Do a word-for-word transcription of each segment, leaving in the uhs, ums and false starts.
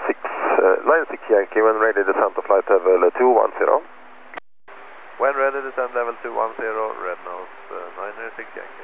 six, uh, line six Yankee, when ready descent to flight level two one zero. When ready descent level two one zero, red nose uh, nine six Yankee.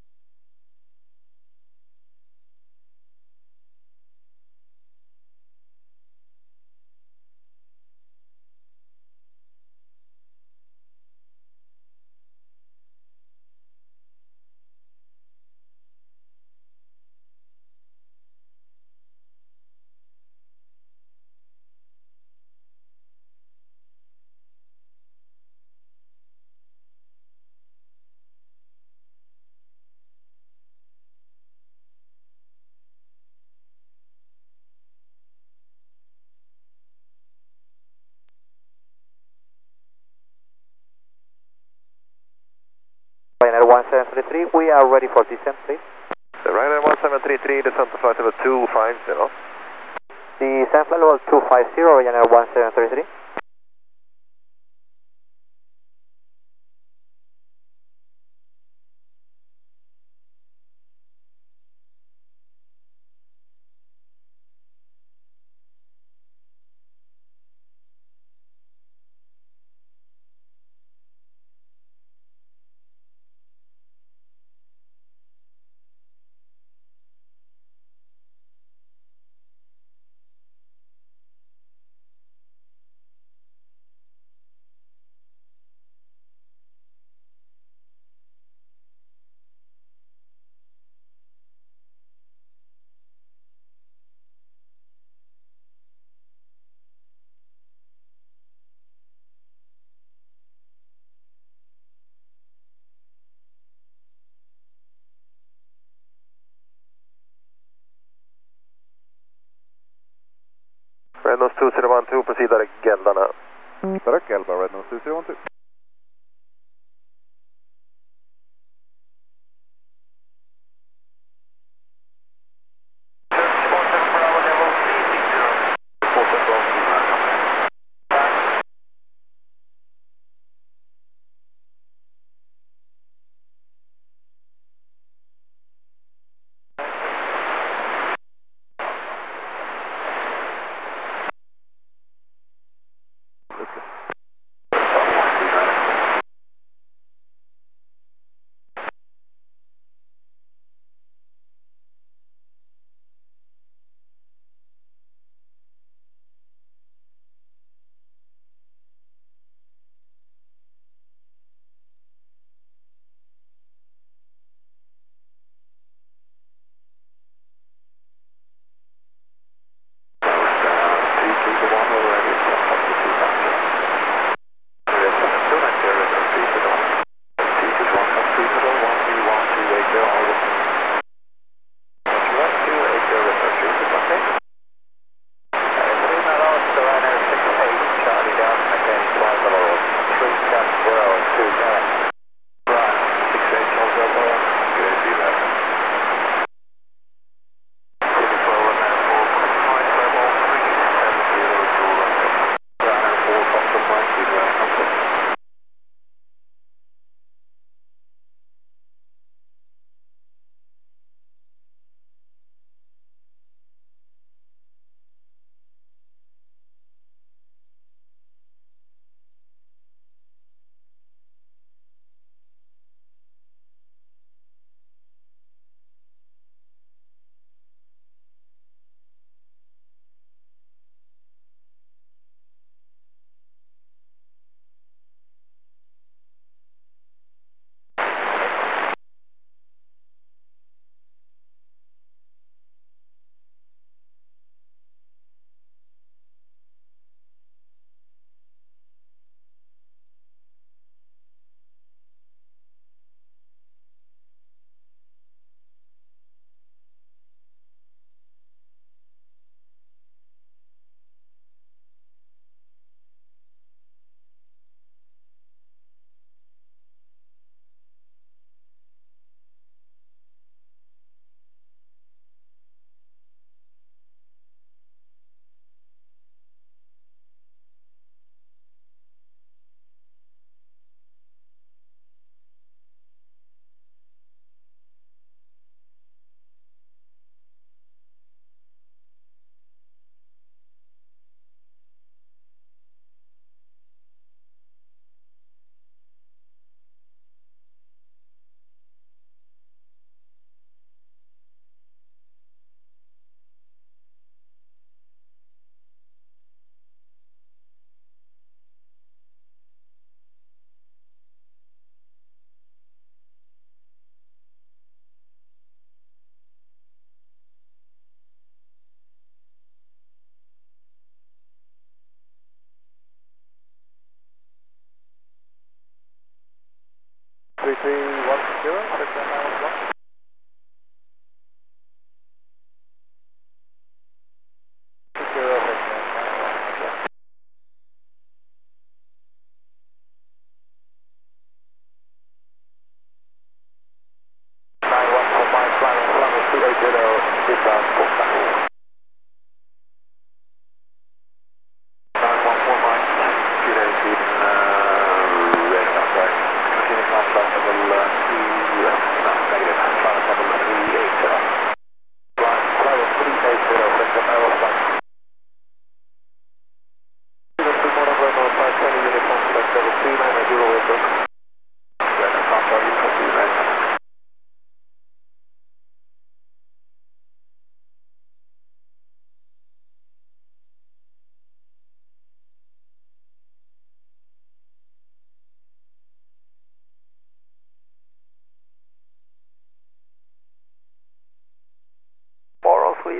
Ryanair one seven three three, we are ready for descent, please. The Ryanair one seven three three, descent to flight level two five zero. Descent level two five zero, Ryanair one seven three three. Red nose two zero one two, proceed direct Gelda now. Direct Gelda, red nose two zero one two.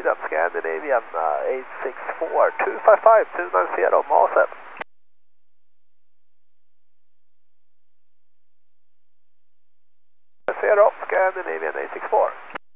Sweden, Scandinavian uh, eight six four, two five five, two nine zero, Maset. Zero, Scandinavian eight six four.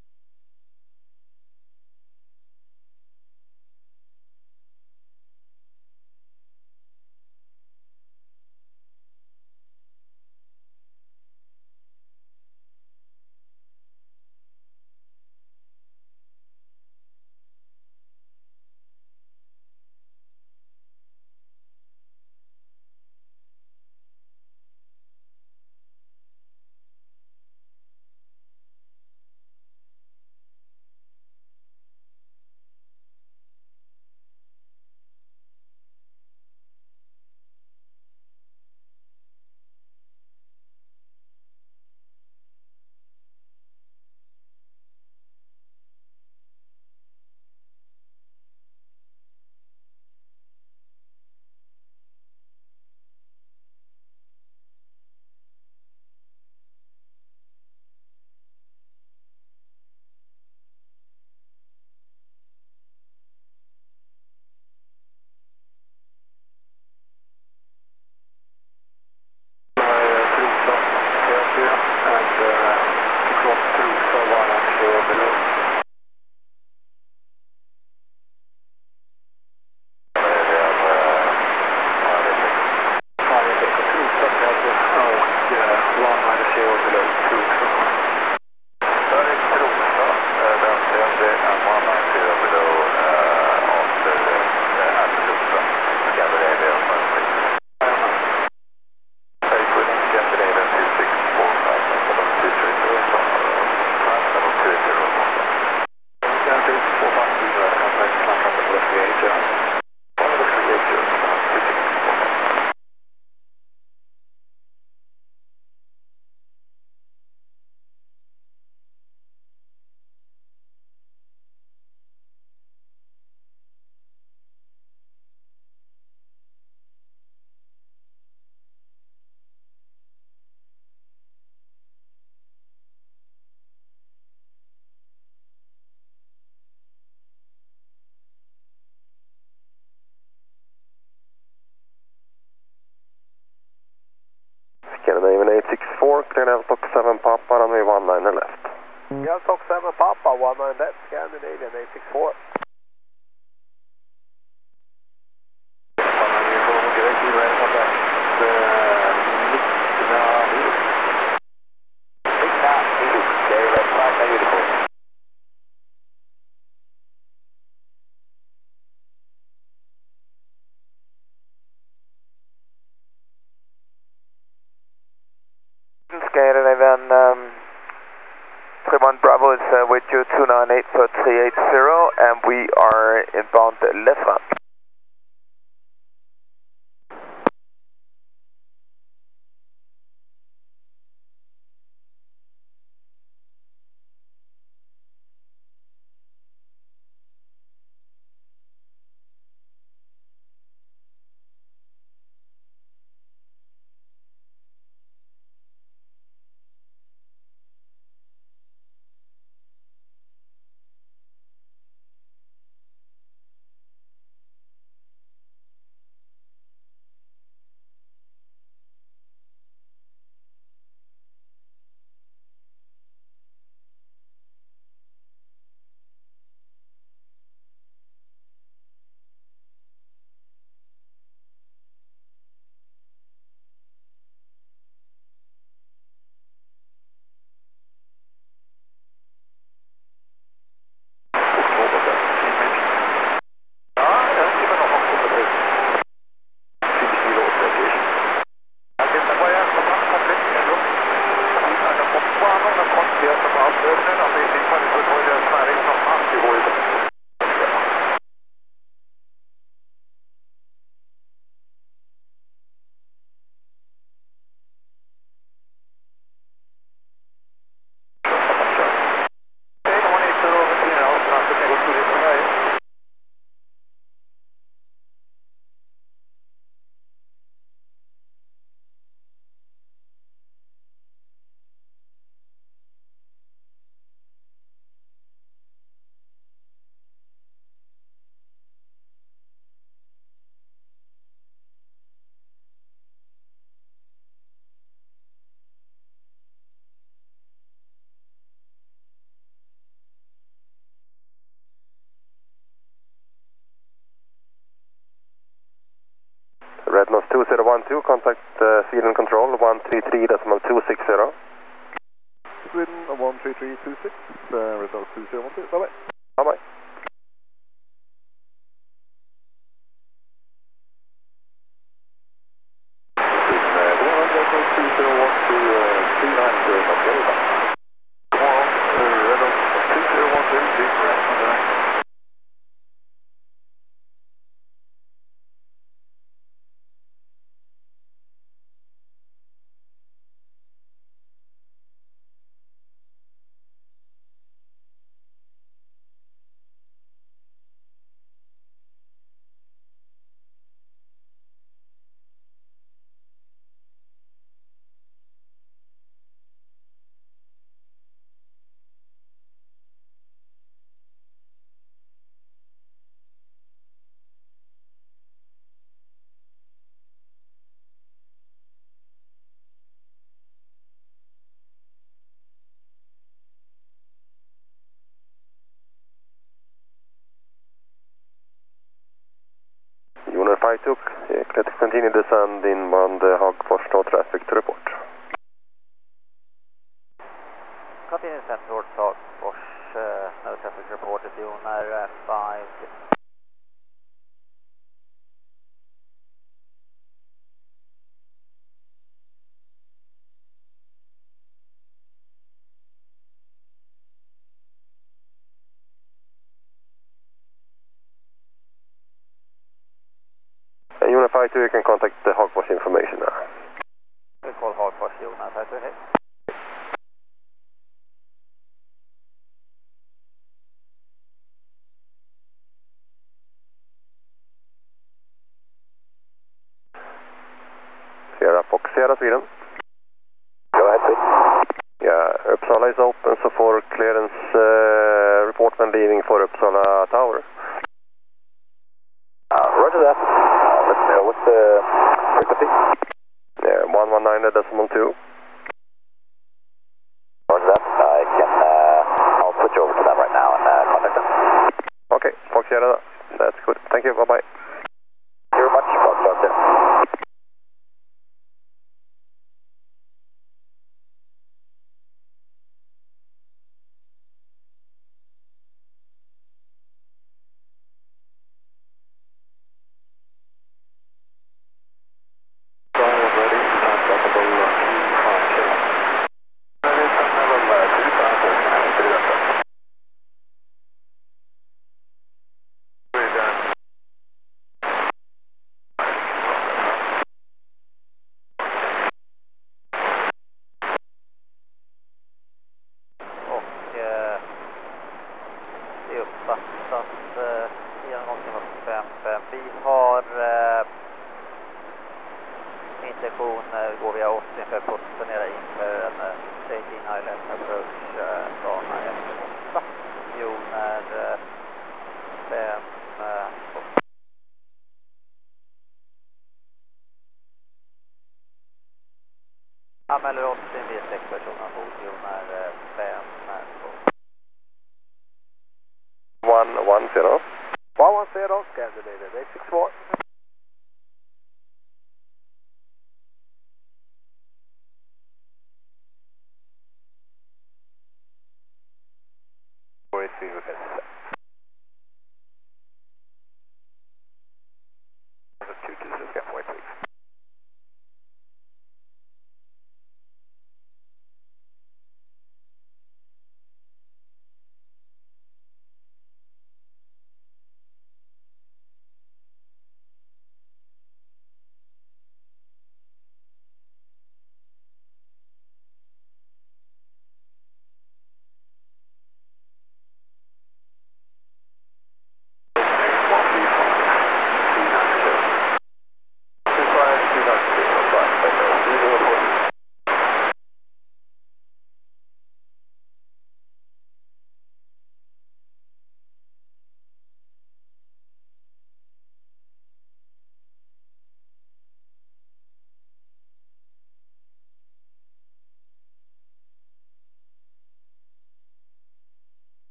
Scandinavian eight six four, clear level Talk seven Papa, runway one nine left. Yeah, Talk seven Papa, one nine left, Scandinavian eight six four. Scandinavian um, three one Bravo is uh, with you two nine eight for three eight zero, and we are inbound left ramp. Red Nose two zero one two, contact uh, field and control one three three decimal two six zero. Sweden one three three two six, uh, Red Nose two zero one two, bye bye. Bye bye. Unit five took, clear to continue descend inbound uh, Hagfors, no traffic to report. Continue descend towards Hagfors, uh, no traffic reported, Unit uh, five. Uh, Unit five two, you can contact the Hagfors information now. We call Hagfors, Unit five two, hey. Sierra Fox, Sierra Sweden. Go ahead, please. Yeah, Uppsala is open, so for clearance uh, report when leaving for Uppsala Tower. Uh, roger that. Uh, let me know what's the frequency. Yeah, one one nine decimal two. Roger that. I can, uh, I'll switch over to them right now and uh, contact them. Okay, Fox Sierra, that's good. Thank you, bye-bye. Thank you very much. Fox Doctor. Går via Austin för att positionera inför en uh, Staging Island approach uh, bana efter åtta miljoner fem uh, anmäler Austin via sex personer mot miljoner fem one one zero. one one zero, Scandinavian eight six four.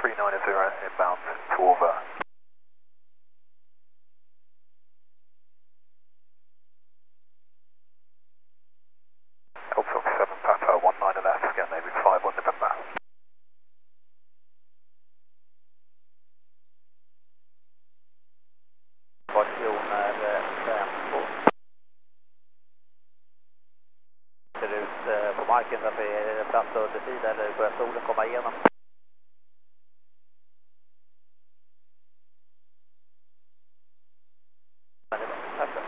three nine zero inbound to over. Alpha seven Papa one nine and F, again maybe five one November. Portioner fem två. Ser det ut eh, på marken så att det är plats under sida eller börjar solen komma igenom? Tack så.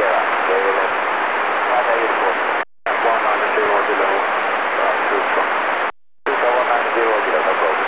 Sierra, Galen, five eight four. one nine zero below, uh, Tucson. Tucson one nine zero below, no problem.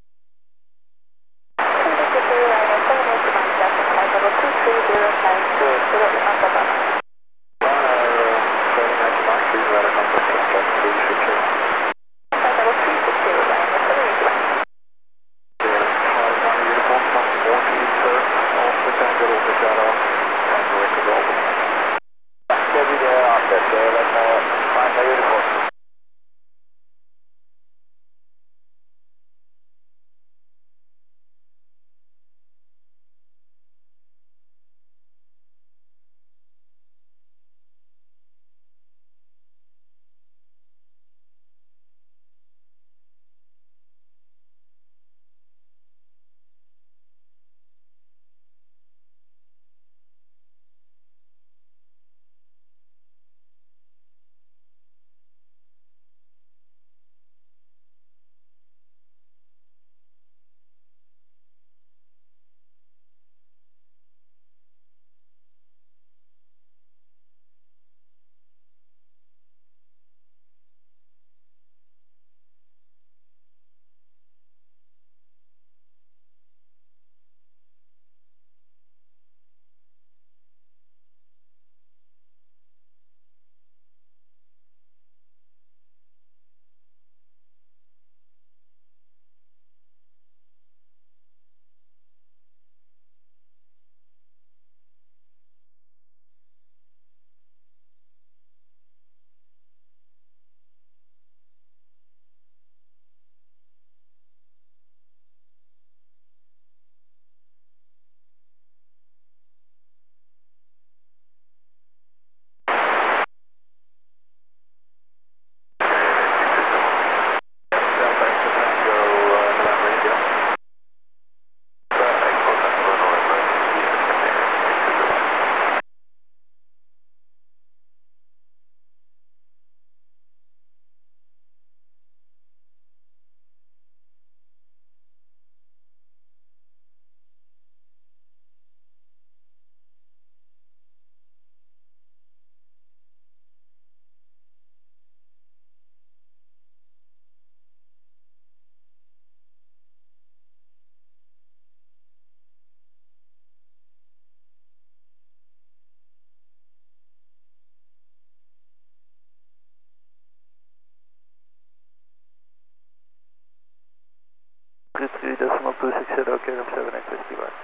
three decimal two six zero, K M seven X S T Y.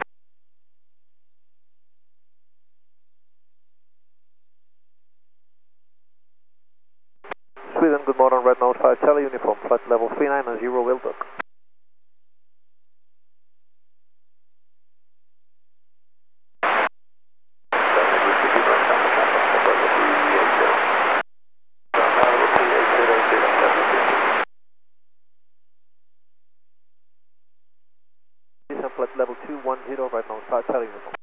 Sweden, good morning, Red Nose five, Charlie Uniform, flight level three nine zero, Wildhoek. Flight level two one zero, Red Nose five, Charlie Uniform.